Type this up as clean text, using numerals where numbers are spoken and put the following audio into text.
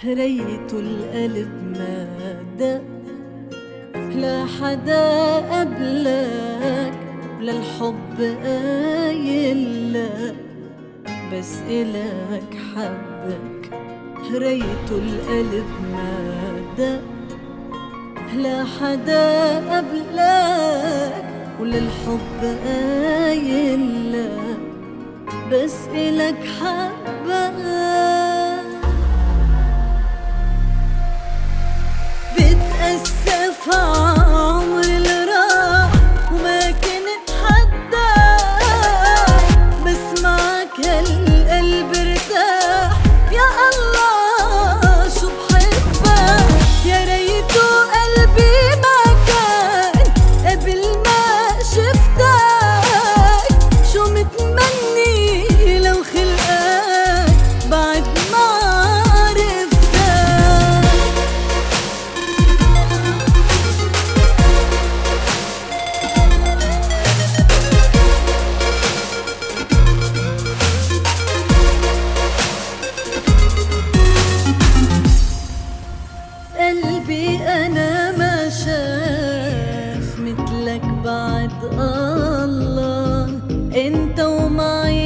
ريت القلب ما دق، لا حدا قبلك ولا الحب قايلك، بس إلك حبك. ريت القلب ما دق، لا حدا قبلك ولا الحب قايلك، بس إلك حبك. بتأسف عمر اللي راح وما كنت حداك، بس معك هالقلب ارتاح. يا الله شو بحبك، يا ريتو قلبي ما كان قبل ما شفتك. شو متمني لو خلقك بعد ما قلبي أنا ما شاف مثلك بعد الله. انت ومعي